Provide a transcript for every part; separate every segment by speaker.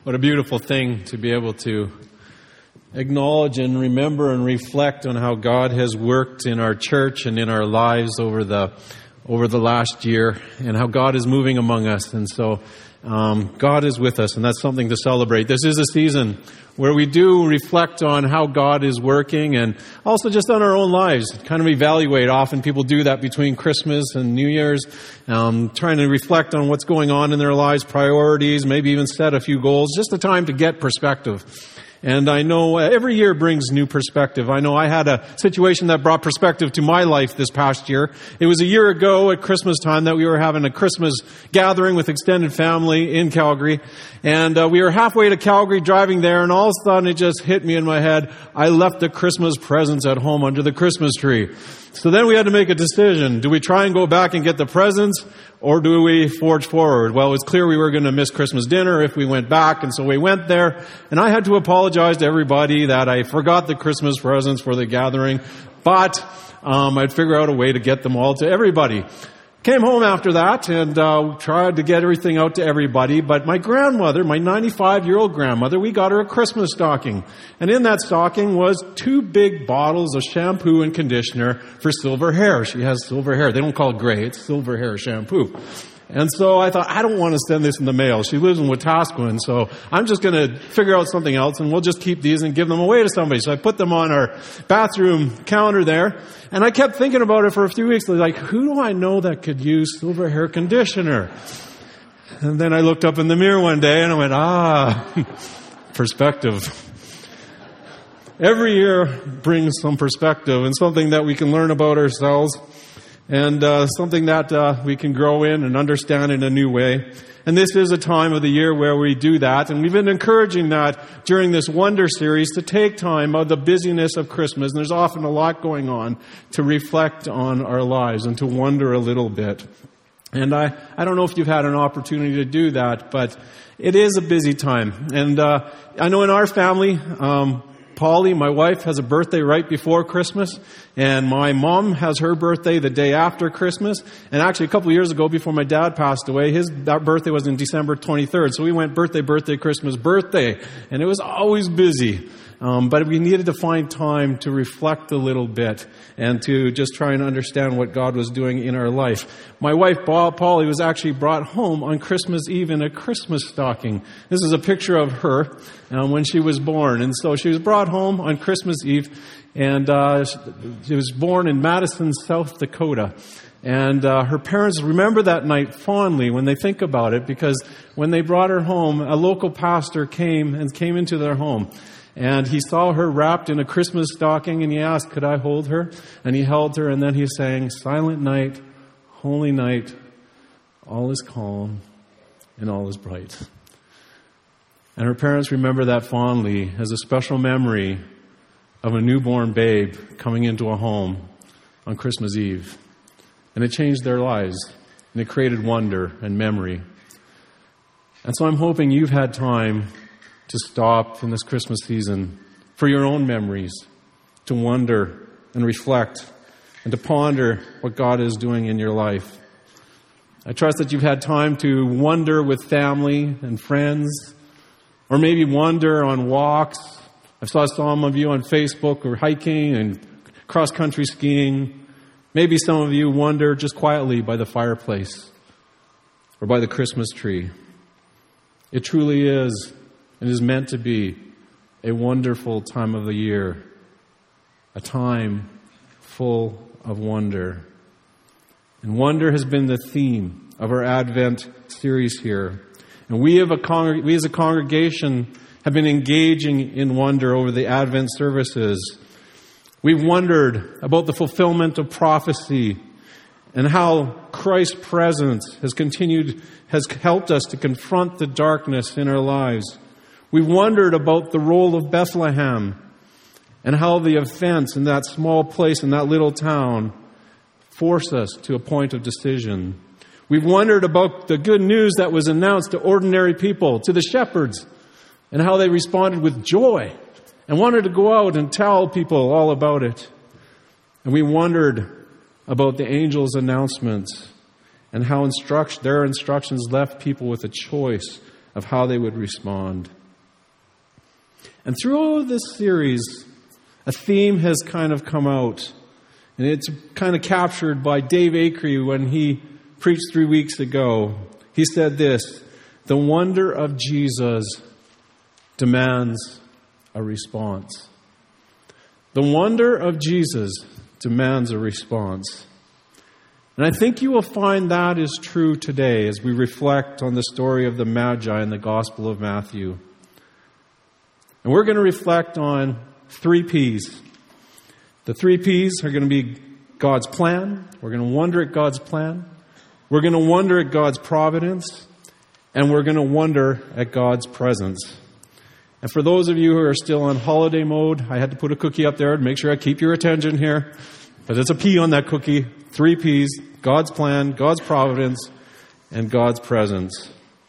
Speaker 1: What a beautiful thing to be able to acknowledge and remember and reflect on how God has worked in our church and in our lives over the last year, and how God is moving among us. And so God is with us, and that's something to celebrate. This is a season where we do reflect on how God is working, and also just on our own lives, kind of evaluate. Often people do that between Christmas and New Year's, trying to reflect on what's going on in their lives, priorities, maybe even set a few goals, just a time to get perspective. And I know every year brings new perspective. I know I had a situation that brought perspective to my life this past year. It was a year ago at Christmas time that we were having a Christmas gathering with extended family in Calgary. And we were halfway to Calgary driving there, and all of a sudden it just hit me in my head. I left the Christmas presents at home under the Christmas tree. So then we had to make a decision. Do we try and go back and get the presents, or do we forge forward? Well, it was clear we were going to miss Christmas dinner if we went back, and so we went there. And I had to apologize to everybody that I forgot the Christmas presents for the gathering, but I'd figure out a way to get them all to everybody. Came home after that and tried to get everything out to everybody. But my grandmother, my 95-year-old grandmother, we got her a Christmas stocking. And in that stocking was 2 big bottles of shampoo and conditioner for silver hair. She has silver hair. They don't call it gray. It's silver hair shampoo. And so I thought, I don't want to send this in the mail. She lives in Wetaskiwin, so I'm just going to figure out something else, and we'll just keep these and give them away to somebody. So I put them on our bathroom counter there, and I kept thinking about it for a few weeks. Like, who do I know that could use silver hair conditioner? And then I looked up in the mirror one day, and I went, perspective. Every year brings some perspective and something that we can learn about ourselves, and something that we can grow in and understand in a new way. And this is a time of the year where we do that. And we've been encouraging that during this Wonder series to take time out of the busyness of Christmas. And there's often a lot going on to reflect on our lives and to wonder a little bit. And I don't know if you've had an opportunity to do that, but it is a busy time. And I know in our family, Polly, my wife, has a birthday right before Christmas, and my mom has her birthday the day after Christmas. And actually, a couple of years ago, before my dad passed away, that birthday was in December 23rd. So we went birthday, Christmas, birthday, and it was always busy. But we needed to find time to reflect a little bit and to just try and understand what God was doing in our life. My wife, Polly, was actually brought home on Christmas Eve in a Christmas stocking. This is a picture of her when she was born. And so she was brought home on Christmas Eve, and she was born in Madison, South Dakota. And her parents remember that night fondly when they think about it, because when they brought her home, a local pastor came into their home. And he saw her wrapped in a Christmas stocking, and he asked, could I hold her? And he held her, and then he sang, Silent night, holy night, all is calm and all is bright. And her parents remember that fondly as a special memory of a newborn babe coming into a home on Christmas Eve. And it changed their lives, and it created wonder and memory. And so I'm hoping you've had time to stop in this Christmas season for your own memories, to wonder and reflect, and to ponder what God is doing in your life. I trust that you've had time to wonder with family and friends, or maybe wander on walks. I saw some of you on Facebook were hiking and cross-country skiing. Maybe some of you wander just quietly by the fireplace or by the Christmas tree. It truly is. It is meant to be a wonderful time of the year, a time full of wonder. And wonder has been the theme of our Advent series here. And we as a congregation have been engaging in wonder over the Advent services. We've wondered about the fulfillment of prophecy and how Christ's presence has helped us to confront the darkness in our lives. We've wondered about the role of Bethlehem and how the events in that small place, in that little town, force us to a point of decision. We've wondered about the good news that was announced to ordinary people, to the shepherds, and how they responded with joy and wanted to go out and tell people all about it. And we wondered about the angels' announcements and how their instructions left people with a choice of how they would respond. And through this series, a theme has kind of come out. And it's kind of captured by Dave Acree when he preached 3 weeks ago. He said this: the wonder of Jesus demands a response. The wonder of Jesus demands a response. And I think you will find that is true today as we reflect on the story of the Magi in the Gospel of Matthew. And we're going to reflect on 3 P's. The 3 P's are going to be God's plan. We're going to wonder at God's plan. We're going to wonder at God's providence. And we're going to wonder at God's presence. And for those of you who are still on holiday mode, I had to put a cookie up there to make sure I keep your attention here. But it's a P on that cookie. 3 P's: God's plan, God's providence, and God's presence.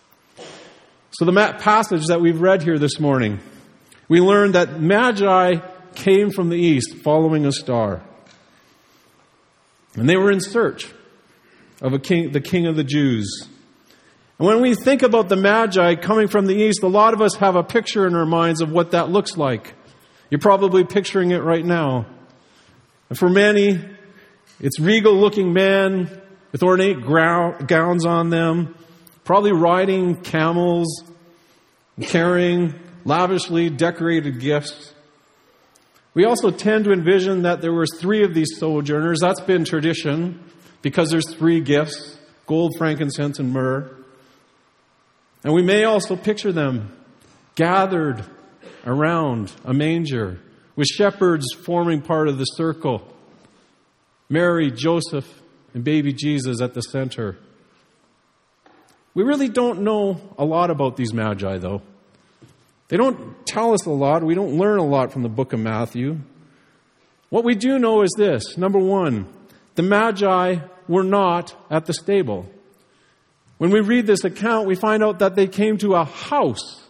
Speaker 1: So the passage that we've read here this morning, we learned that Magi came from the east following a star. And they were in search of a king, the King of the Jews. And when we think about the Magi coming from the east, a lot of us have a picture in our minds of what that looks like. You're probably picturing it right now. And for many, it's regal-looking men with ornate gowns on them, probably riding camels, and carrying lavishly decorated gifts. We also tend to envision that there were 3 of these sojourners. That's been tradition because there's 3 gifts: gold, frankincense, and myrrh. And we may also picture them gathered around a manger with shepherds forming part of the circle. Mary, Joseph, and baby Jesus at the center. We really don't know a lot about these Magi, though. They don't tell us a lot. We don't learn a lot from the book of Matthew. What we do know is this. Number 1, the Magi were not at the stable. When we read this account, we find out that they came to a house.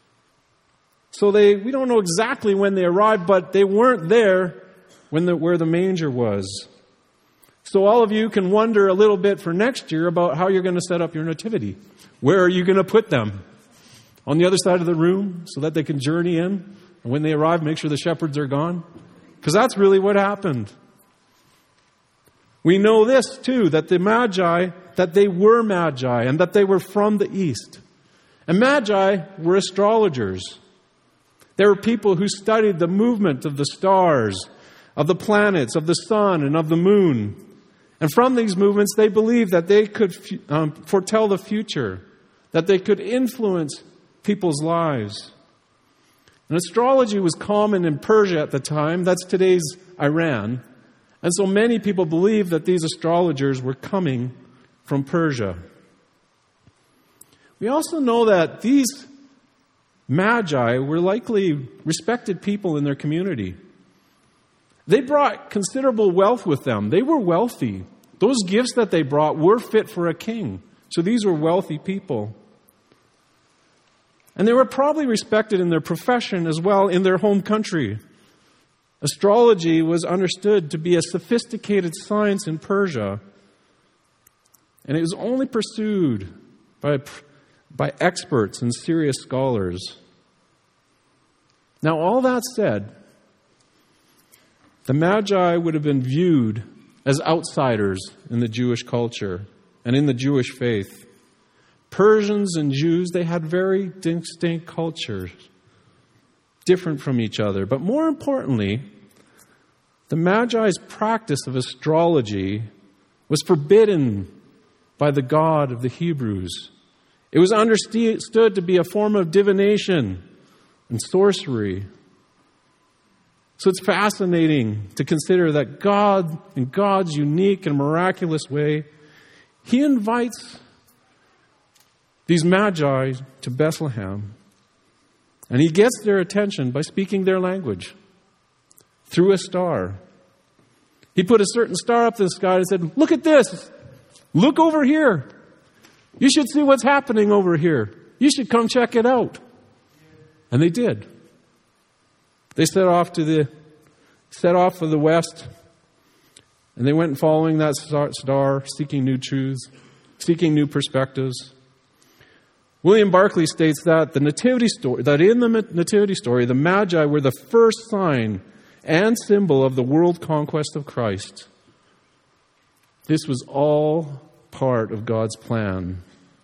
Speaker 1: So we don't know exactly when they arrived, but they weren't there where the manger was. So all of you can wonder a little bit for next year about how you're going to set up your nativity. Where are you going to put them? On the other side of the room so that they can journey in? And when they arrive, make sure the shepherds are gone? Because that's really what happened. We know this too, that the Magi, that they were Magi and that they were from the east. And Magi were astrologers. They were people who studied the movement of the stars, of the planets, of the sun, and of the moon. And from these movements, they believed that they could foretell the future, that they could influence people's lives. And astrology was common in Persia at the time. That's today's Iran. And so many people believed that these astrologers were coming from Persia. We also know that these Magi were likely respected people in their community. They brought considerable wealth with them. They were wealthy. Those gifts that they brought were fit for a king. So these were wealthy people. And they were probably respected in their profession as well in their home country. Astrology was understood to be a sophisticated science in Persia. And it was only pursued by experts and serious scholars. Now, all that said, the Magi would have been viewed as outsiders in the Jewish culture and in the Jewish faith. Persians and Jews, they had very distinct cultures, different from each other. But more importantly, the Magi's practice of astrology was forbidden by the God of the Hebrews. It was understood to be a form of divination and sorcery. So it's fascinating to consider that God, in God's unique and miraculous way, He invites these Magi to Bethlehem. And He gets their attention by speaking their language through a star. He put a certain star up in the sky and said, "Look at this. Look over here. You should see what's happening over here. You should come check it out." And they did. They set off for the west, and they went following that star, seeking new truths, seeking new perspectives. William Barclay states that in the Nativity story, the Magi were the first sign and symbol of the world conquest of Christ. This was all part of God's plan.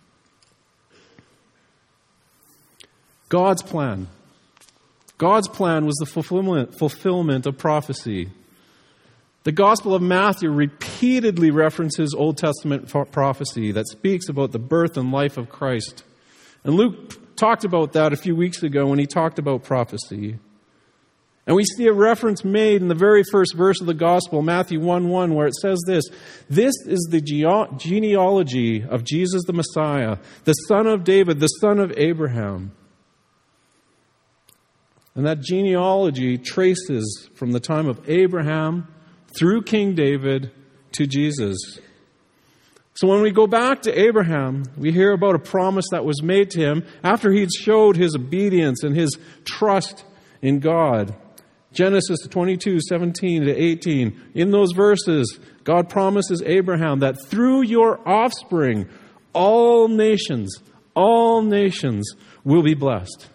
Speaker 1: God's plan. God's plan was the fulfillment of prophecy. The Gospel of Matthew repeatedly references Old Testament prophecy that speaks about the birth and life of Christ. And Luke talked about that a few weeks ago when he talked about prophecy. And we see a reference made in the very first verse of the Gospel, Matthew 1:1, where it says this: "This is the genealogy of Jesus the Messiah, the son of David, the son of Abraham." And that genealogy traces from the time of Abraham through King David to Jesus. So when we go back to Abraham, we hear about a promise that was made to him after he'd showed his obedience and his trust in God. Genesis 22:17-18. In those verses, God promises Abraham that through your offspring, all nations will be blessed.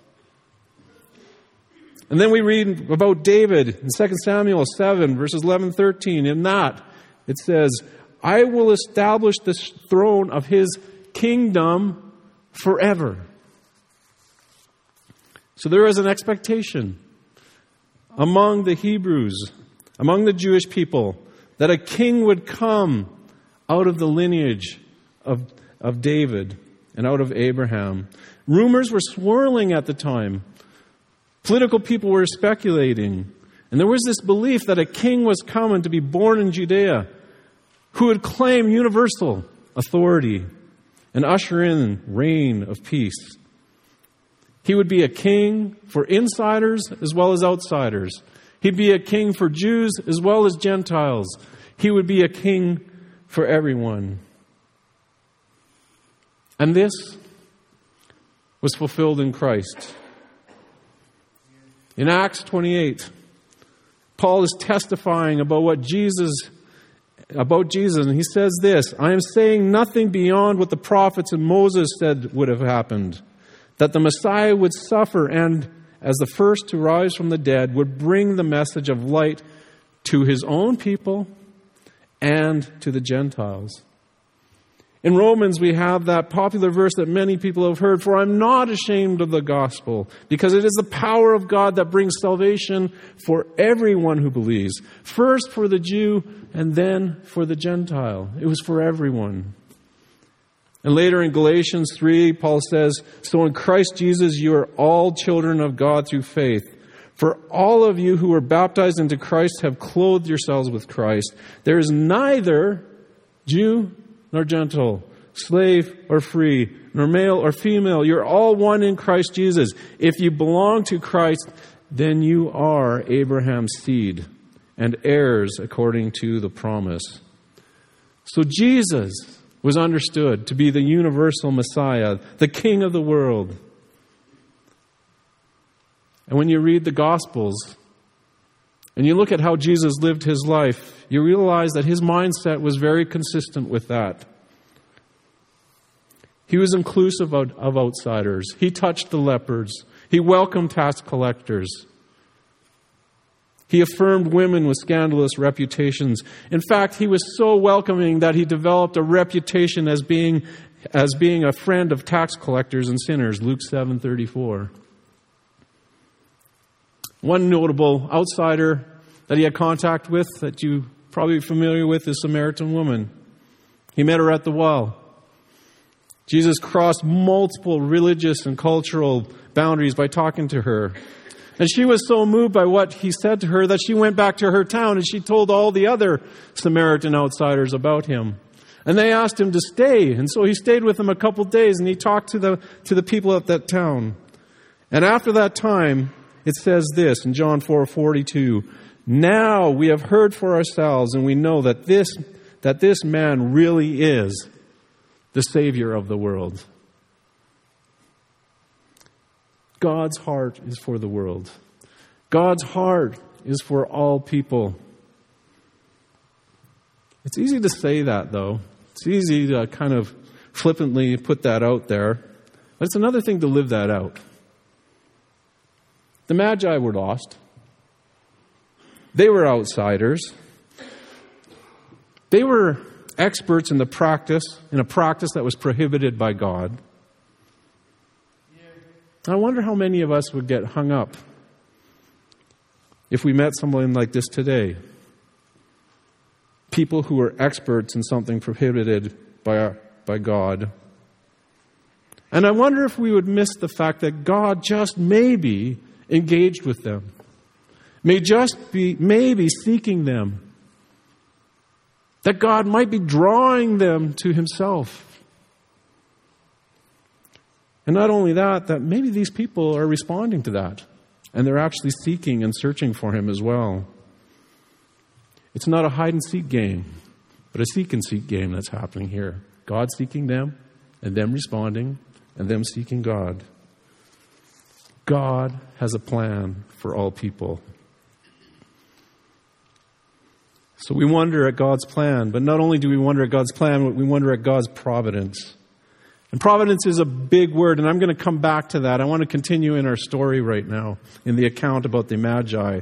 Speaker 1: And then we read about David in 2 Samuel 7, verses 11-13. In that, it says, "I will establish the throne of his kingdom forever." So there is an expectation among the Hebrews, among the Jewish people, that a king would come out of the lineage of David and out of Abraham. Rumors were swirling at the time. Political people were speculating. And there was this belief that a king was coming to be born in Judea who would claim universal authority and usher in reign of peace. He would be a king for insiders as well as outsiders. He'd be a king for Jews as well as Gentiles. He would be a king for everyone. And this was fulfilled in Christ. In Acts 28, Paul is testifying about Jesus, and he says this: "I am saying nothing beyond what the prophets and Moses said would have happened, that the Messiah would suffer and, as the first to rise from the dead, would bring the message of light to his own people and to the Gentiles." In Romans, we have that popular verse that many people have heard: "For I'm not ashamed of the gospel, because it is the power of God that brings salvation for everyone who believes. First for the Jew and then for the Gentile." It was for everyone. And later in Galatians 3, Paul says, "So in Christ Jesus you are all children of God through faith. For all of you who were baptized into Christ have clothed yourselves with Christ. There is neither Jew nor Gentile, slave or free, nor male or female. You're all one in Christ Jesus. If you belong to Christ, then you are Abraham's seed and heirs according to the promise." So Jesus was understood to be the universal Messiah, the King of the world. And when you read the Gospels and you look at how Jesus lived his life, you realize that his mindset was very consistent with that. He was inclusive of outsiders. He touched the lepers. He welcomed tax collectors. He affirmed women with scandalous reputations. In fact, he was so welcoming that he developed a reputation as being a friend of tax collectors and sinners, Luke 7:34. One notable outsider that he had contact with, that you're probably familiar with, is a Samaritan woman. He met her at the well. Jesus crossed multiple religious and cultural boundaries by talking to her. And she was so moved by what he said to her that she went back to her town and she told all the other Samaritan outsiders about him. And they asked him to stay. And so he stayed with them a couple days and he talked to the people at that town. And after that time, it says this in John 4:42, "Now we have heard for ourselves and we know that this man really is the Savior of the world." God's heart is for the world. God's heart is for all people. It's easy to say that, though. It's easy to kind of flippantly put that out there. But it's another thing to live that out. The Magi were lost. They were outsiders. They were experts in a practice that was prohibited by God. I wonder how many of us would get hung up if we met someone like this today. People who are experts in something prohibited by God. And I wonder if we would miss the fact that God just maybe engaged with them. May just be maybe seeking them. That God might be drawing them to himself. And not only that maybe these people are responding to that. And they're actually seeking and searching for him as well. It's not a hide-and-seek game, but a seek-and-seek game that's happening here. God seeking them, and them responding, and them seeking God. God has a plan for all people. So we wonder at God's plan, but not only do we wonder at God's plan, but we wonder at God's providence. And providence is a big word, and I'm going to come back to that. I want to continue in our story right now, in the account about the Magi.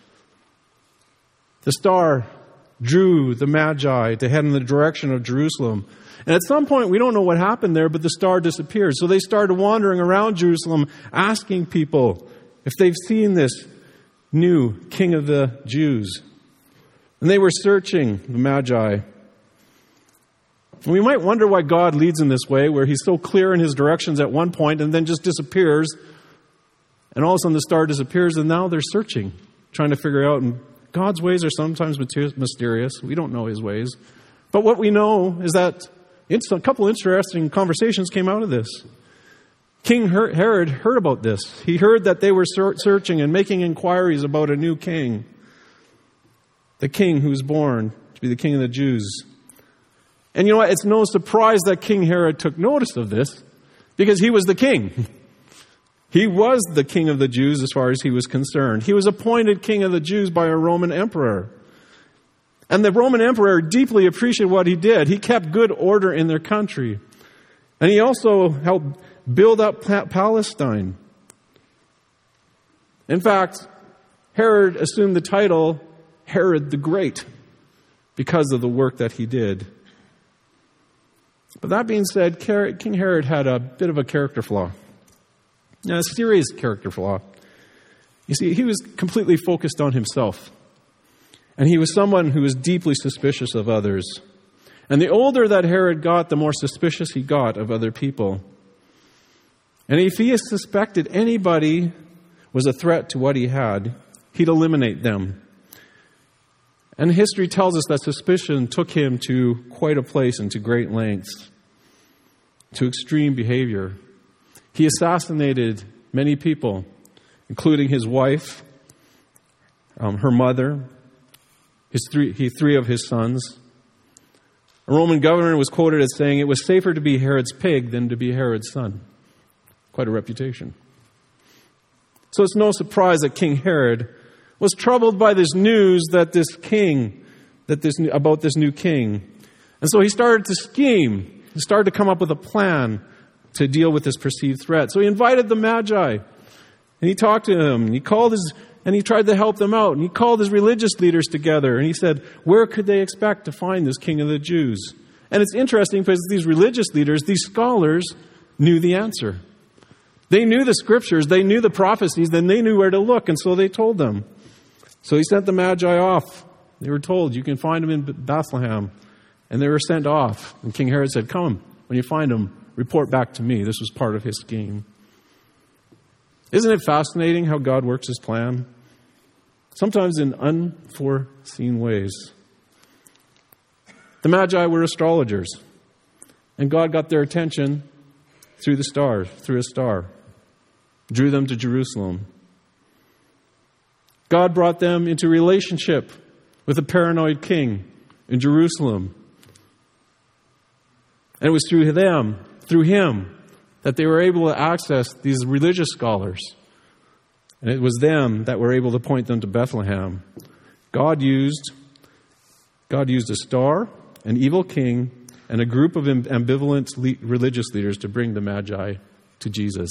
Speaker 1: The star drew the Magi to head in the direction of Jerusalem. And at some point, we don't know what happened there, but the star disappeared. So they started wandering around Jerusalem, asking people if they've seen this new king of the Jews. And they were searching the Magi. And we might wonder why God leads in this way, where he's so clear in his directions at one point and then just disappears. And all of a sudden the star disappears, and now they're searching, trying to figure out. And God's ways are sometimes mysterious. We don't know his ways. But what we know is that a couple interesting conversations came out of this. King Herod heard about this. He heard that they were searching and making inquiries about a new king. The king who was born to be the king of the Jews. And you know what? It's no surprise that King Herod took notice of this, because he was the king. He was the king of the Jews as far as he was concerned. He was appointed king of the Jews by a Roman emperor. And the Roman emperor deeply appreciated what he did. He kept good order in their country. And he also helped build up Palestine. In fact, Herod assumed the title Herod the Great because of the work that he did. But that being said, King Herod had a bit of a character flaw. A serious character flaw. You see, he was completely focused on himself. And he was someone who was deeply suspicious of others. And the older that Herod got, the more suspicious he got of other people. And if he suspected anybody was a threat to what he had, he'd eliminate them. And history tells us that suspicion took him to quite a place and to great lengths, to extreme behavior. He assassinated many people, including his wife, her mother, three of his sons. A Roman governor was quoted as saying, "It was safer to be Herod's pig than to be Herod's son." Quite a reputation. So it's no surprise that King Herod was troubled by this news about this new king. And so he started to scheme. He started to come up with a plan to deal with this perceived threat. So he invited the Magi, and he talked to them, and he tried to help them out, and he called his religious leaders together, and he said, where could they expect to find this king of the Jews? And it's interesting because these religious leaders, these scholars, knew the answer. They knew the scriptures, they knew the prophecies, then they knew where to look, and so they told them. So he sent the Magi off. They were told, you can find them in Bethlehem. And they were sent off. And King Herod said, come, when you find them, report back to me. This was part of his scheme. Isn't it fascinating how God works his plan? Sometimes in unforeseen ways. The Magi were astrologers. And God got their attention through a star. Drew them to Jerusalem. God brought them into relationship with a paranoid king in Jerusalem. And it was through him, that they were able to access these religious scholars. And it was them that were able to point them to Bethlehem. God used a star, an evil king, and a group of ambivalent religious leaders to bring the Magi to Jesus.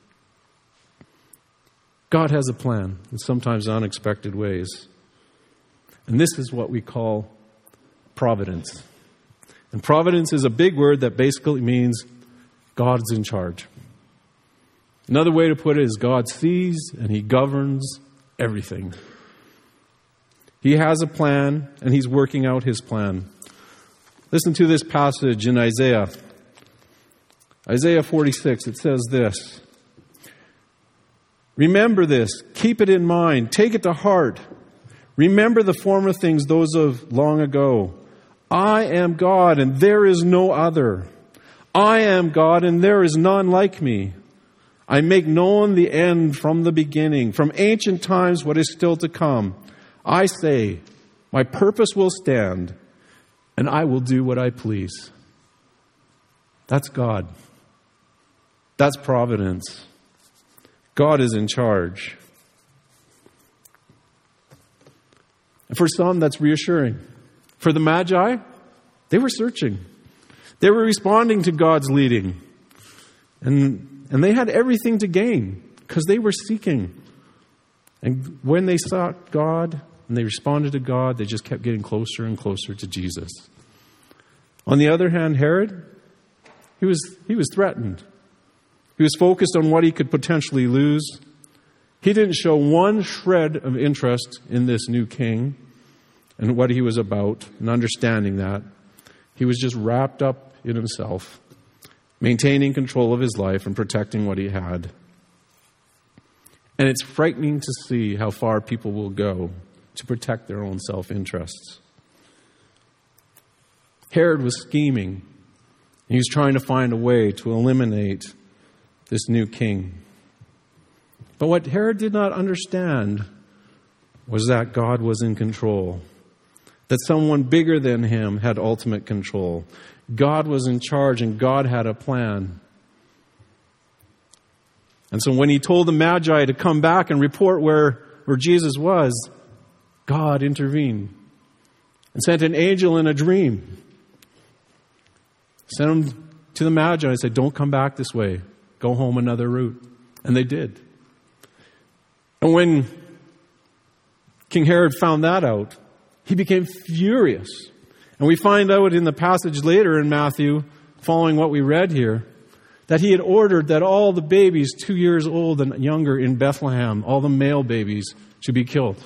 Speaker 1: God has a plan in sometimes unexpected ways. And this is what we call providence. And providence is a big word that basically means God's in charge. Another way to put it is God sees and He governs everything. He has a plan and He's working out His plan. Listen to this passage in Isaiah. Isaiah 46, it says this. Remember this, keep it in mind, take it to heart. Remember the former things, those of long ago. I am God and there is no other. I am God and there is none like me. I make known the end from the beginning, from ancient times what is still to come. I say, my purpose will stand and I will do what I please. That's God. That's providence. God is in charge. And for some, that's reassuring. For the Magi, they were searching. They were responding to God's leading. And they had everything to gain because they were seeking. And when they sought God and they responded to God, they just kept getting closer and closer to Jesus. On the other hand, Herod, he was threatened. He was focused on what he could potentially lose. He didn't show one shred of interest in this new king and what he was about and understanding that. He was just wrapped up in himself, maintaining control of his life and protecting what he had. And it's frightening to see how far people will go to protect their own self-interests. Herod was scheming. He was trying to find a way to eliminate this new king. But what Herod did not understand was that God was in control, that someone bigger than him had ultimate control. God was in charge and God had a plan. And so when he told the Magi to come back and report where Jesus was, God intervened and sent an angel in a dream. Sent him to the Magi and said, don't come back this way. Go home another route. And they did. And when King Herod found that out, he became furious. And we find out in the passage later in Matthew, following what we read here, that he had ordered that all the babies 2 years old and younger in Bethlehem, all the male babies, should be killed.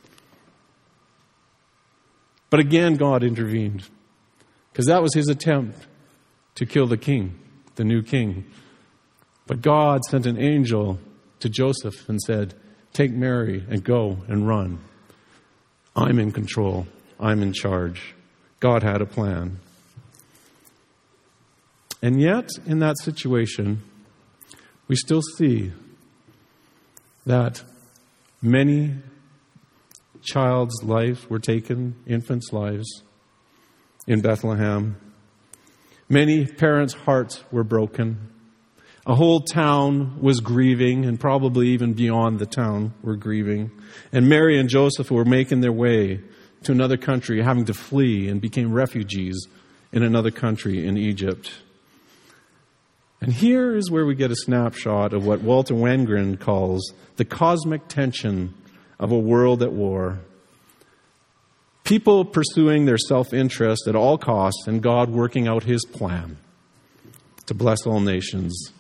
Speaker 1: But again, God intervened, because that was his attempt to kill the king, the new king. But God sent an angel to Joseph and said, take Mary and go and run. I'm in control. I'm in charge. God had a plan. And yet, in that situation, we still see that many child's lives were taken, infants' lives, in Bethlehem. Many parents' hearts were broken. A whole town was grieving, and probably even beyond the town were grieving. And Mary and Joseph were making their way to another country, having to flee, and became refugees in another country in Egypt. And here is where we get a snapshot of what Walter Wangerin calls the cosmic tension of a world at war. People pursuing their self-interest at all costs, and God working out his plan to bless all nations.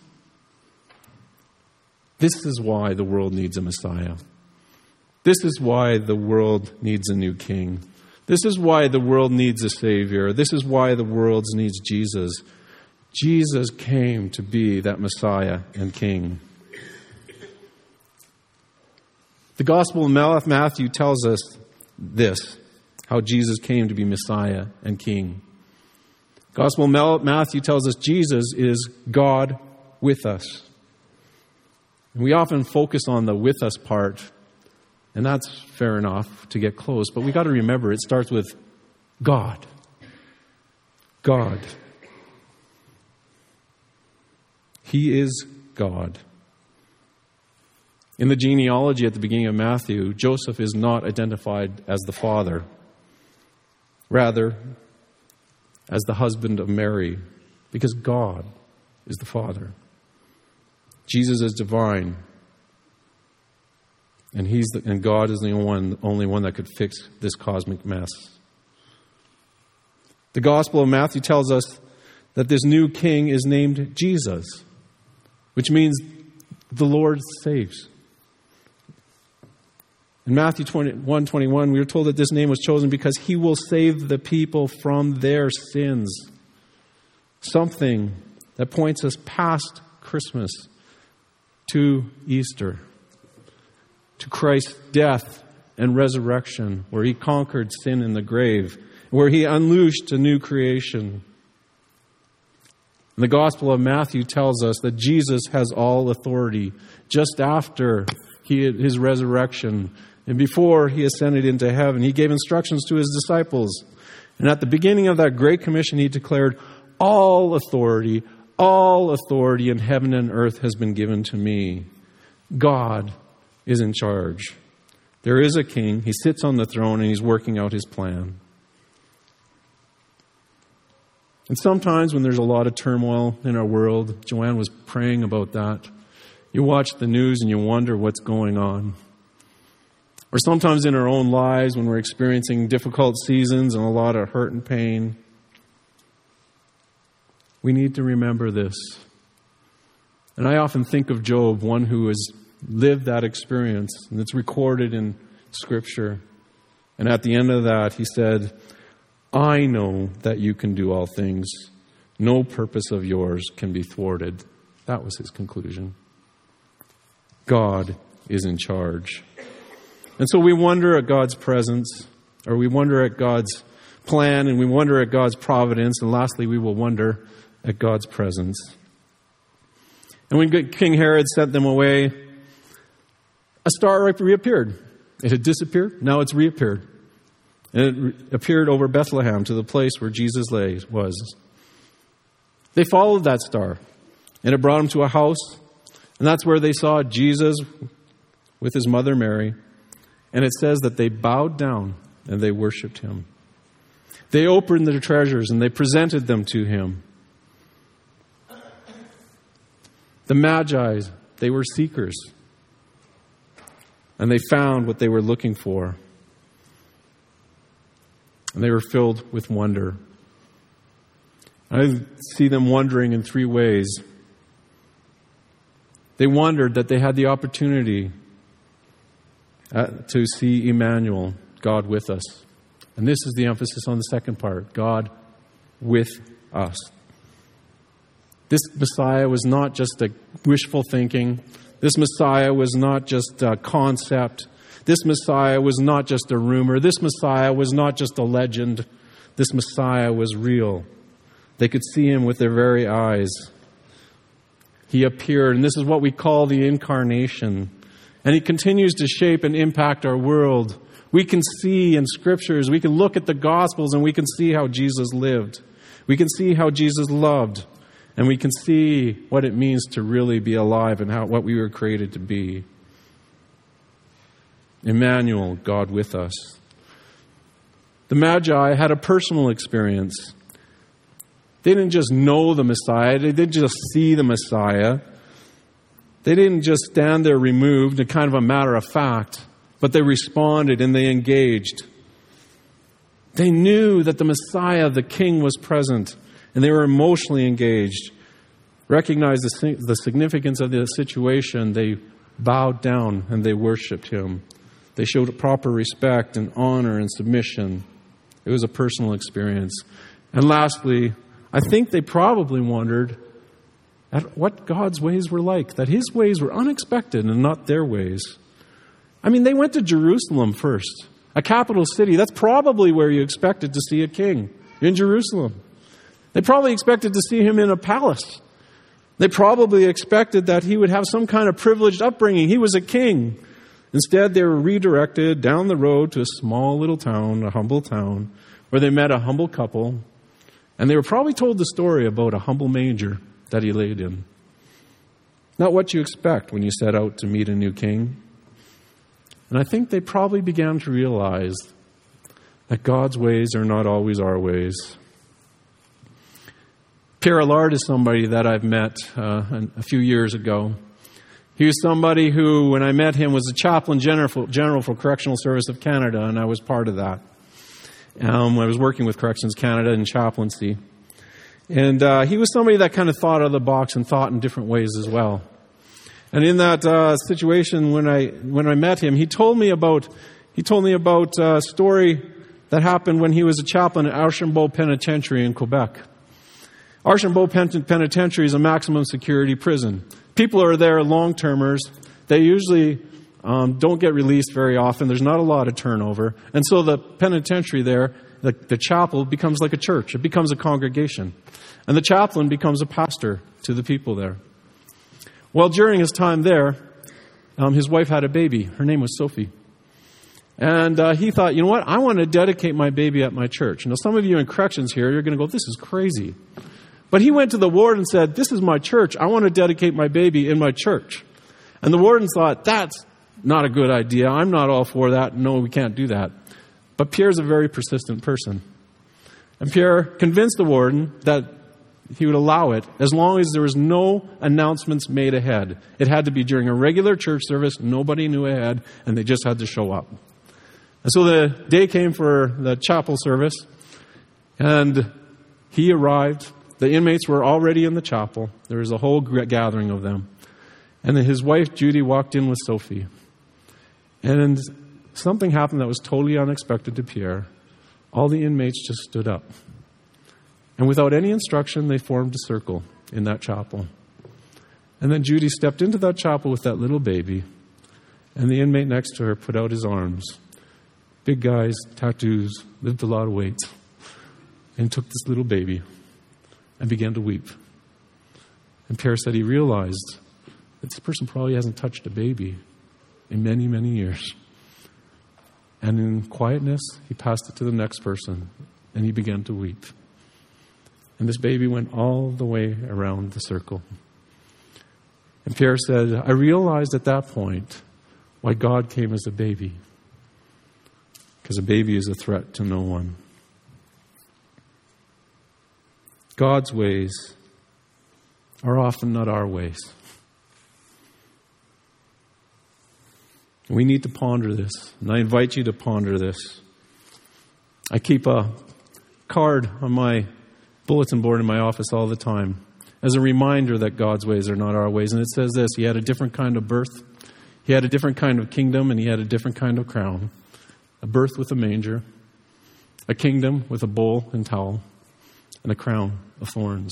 Speaker 1: This is why the world needs a Messiah. This is why the world needs a new king. This is why the world needs a Savior. This is why the world needs Jesus. Jesus came to be that Messiah and King. The Gospel of Matthew tells us this, how Jesus came to be Messiah and King. Gospel of Matthew tells us Jesus is God with us. And we often focus on the with us part, and that's fair enough to get close, but we got to remember it starts with God. God. He is God. In the genealogy at the beginning of Matthew, Joseph is not identified as the father, rather as the husband of Mary, because God is the Father. Jesus is divine. And God is the only one that could fix this cosmic mess. The Gospel of Matthew tells us that this new king is named Jesus, which means the Lord saves. In Matthew 21:21, we are told that this name was chosen because he will save the people from their sins. Something that points us past Christmas to Easter, to Christ's death and resurrection, where he conquered sin in the grave, where he unleashed a new creation. And the Gospel of Matthew tells us that Jesus has all authority just after his resurrection. And before he ascended into heaven, he gave instructions to his disciples. And at the beginning of that great commission, he declared, all authority in heaven and earth has been given to me. God is in charge. There is a king. He sits on the throne and he's working out his plan. And sometimes when there's a lot of turmoil in our world, Joanne was praying about that. You watch the news and you wonder what's going on. Or sometimes in our own lives when we're experiencing difficult seasons and a lot of hurt and pain, we need to remember this. And I often think of Job, one who has lived that experience, and it's recorded in Scripture. And at the end of that, he said, I know that you can do all things. No purpose of yours can be thwarted. That was his conclusion. God is in charge. And so we wonder at God's presence, or we wonder at God's plan, and we wonder at God's providence, and lastly, we will wonder at God's presence. And when King Herod sent them away, a star reappeared. It had disappeared, now it's reappeared. And it appeared over Bethlehem to the place where Jesus was. They followed that star, and it brought them to a house, and that's where they saw Jesus with his mother Mary. And it says that they bowed down and they worshipped him. They opened their treasures and they presented them to him. The Magi, they were seekers. And they found what they were looking for. And they were filled with wonder. I see them wondering in three ways. They wondered that they had the opportunity to see Emmanuel, God with us. And this is the emphasis on the second part, God with us. This Messiah was not just a wishful thinking. This Messiah was not just a concept. This Messiah was not just a rumor. This Messiah was not just a legend. This Messiah was real. They could see him with their very eyes. He appeared, and this is what we call the incarnation. And he continues to shape and impact our world. We can see in Scriptures, we can look at the Gospels, and we can see how Jesus lived. We can see how Jesus loved. And we can see what it means to really be alive and what we were created to be. Emmanuel, God with us. The Magi had a personal experience. They didn't just know the Messiah. They didn't just see the Messiah. They didn't just stand there removed, a kind of a matter of fact, but they responded and they engaged. They knew that the Messiah, the King, was present, and they were emotionally engaged. Recognized the significance of the situation. They bowed down and they worshipped him. They showed proper respect and honor and submission. It was a personal experience. And lastly, I think they probably wondered at what God's ways were like, that his ways were unexpected and not their ways. I mean, they went to Jerusalem first, a capital city. That's probably where you expected to see a king, in Jerusalem. They probably expected to see him in a palace. They probably expected that he would have some kind of privileged upbringing. He was a king. Instead, they were redirected down the road to a small little town, a humble town, where they met a humble couple. And they were probably told the story about a humble manger that he laid in. Not what you expect when you set out to meet a new king. And I think they probably began to realize that God's ways are not always our ways. Pierre Allard is somebody that I've met a few years ago. He was somebody who, when I met him, was the chaplain general for Correctional Service of Canada, and I was part of that. I was working with Corrections Canada in chaplaincy. And he was somebody that kind of thought out of the box and thought in different ways as well. And in that situation, when I met him, he told me about a story that happened when he was a chaplain at Archambault Penitentiary in Quebec. Archambault Penitentiary is a maximum security prison. People are there long-termers. They usually don't get released very often. There's not a lot of turnover. And so the penitentiary there, the chapel, becomes like a church. It becomes a congregation. And the chaplain becomes a pastor to the people there. Well, during his time there, his wife had a baby. Her name was Sophie. And he thought, you know what? I want to dedicate my baby at my church. Now, some of you in corrections here, you're going to go, this is crazy. But he went to the warden and said, this is my church. I want to dedicate my baby in my church. And the warden thought, that's not a good idea. I'm not all for that. No, we can't do that. But Pierre's a very persistent person. And Pierre convinced the warden that he would allow it as long as there was no announcements made ahead. It had to be during a regular church service. Nobody knew ahead, and they just had to show up. And so the day came for the chapel service, and he arrived. The inmates were already in the chapel. There was a whole gathering of them. And then his wife, Judy, walked in with Sophie. And something happened that was totally unexpected to Pierre. All the inmates just stood up. And without any instruction, they formed a circle in that chapel. And then Judy stepped into that chapel with that little baby. And the inmate next to her put out his arms. Big guys, tattoos, lived a lot of weight. And took this little baby and began to weep. And Pierre said he realized that this person probably hasn't touched a baby in many, many years. And in quietness, he passed it to the next person, and he began to weep. And this baby went all the way around the circle. And Pierre said, I realized at that point why God came as a baby. Because a baby is a threat to no one. God's ways are often not our ways. We need to ponder this, and I invite you to ponder this. I keep a card on my bulletin board in my office all the time as a reminder that God's ways are not our ways. And it says this: He had a different kind of birth, He had a different kind of kingdom, and He had a different kind of crown. A birth with a manger, a kingdom with a bowl and towel, and a crown of thorns.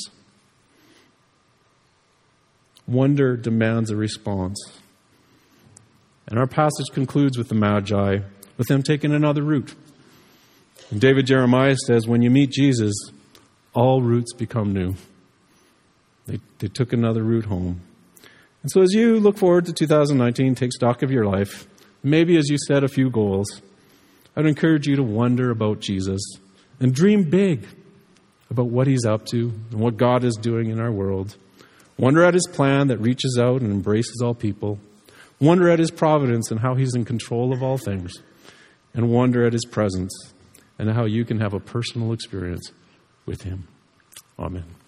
Speaker 1: Wonder demands a response. And our passage concludes with the Magi, with them taking another route. And David Jeremiah says, when you meet Jesus, all routes become new. They took another route home. And so as you look forward to 2019, take stock of your life, maybe as you set a few goals, I'd encourage you to wonder about Jesus and dream big about what He's up to and what God is doing in our world. Wonder at His plan that reaches out and embraces all people. Wonder at His providence and how He's in control of all things. And wonder at His presence and how you can have a personal experience with Him. Amen.